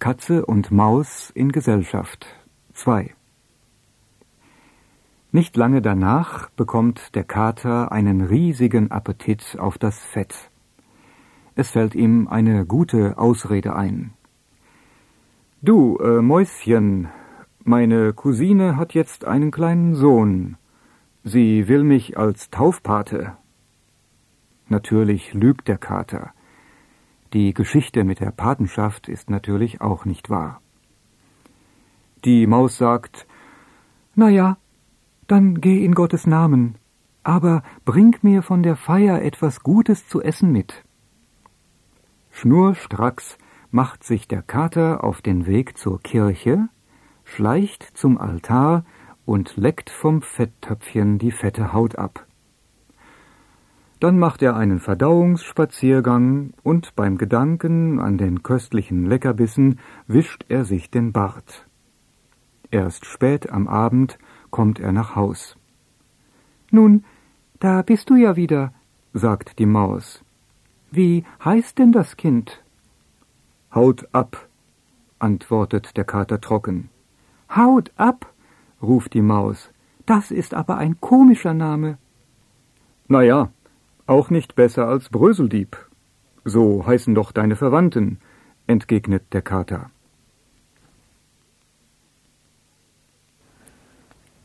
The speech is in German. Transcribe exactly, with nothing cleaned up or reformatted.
Katze und Maus in Gesellschaft zwei. Nicht lange danach bekommt der Kater einen riesigen Appetit auf das Fett. Es fällt ihm eine gute Ausrede ein. »Du, äh, Mäuschen, meine Cousine hat jetzt einen kleinen Sohn. Sie will mich als Taufpate.« Natürlich lügt der Kater. Die Geschichte mit der Patenschaft ist natürlich auch nicht wahr. Die Maus sagt, »Na ja, dann geh in Gottes Namen, aber bring mir von der Feier etwas Gutes zu essen mit.« Schnurstracks macht sich der Kater auf den Weg zur Kirche, schleicht zum Altar und leckt vom Fetttöpfchen die fette Haut ab. Dann macht er einen Verdauungsspaziergang und beim Gedanken an den köstlichen Leckerbissen wischt er sich den Bart. Erst spät am Abend kommt er nach Haus. »Nun, da bist du ja wieder«, sagt die Maus. »Wie heißt denn das Kind?« »Haut ab«, antwortet der Kater trocken. »Haut ab«, ruft die Maus. »Das ist aber ein komischer Name.« »Na ja, auch nicht besser als Bröseldieb. So heißen doch deine Verwandten«, entgegnet der Kater.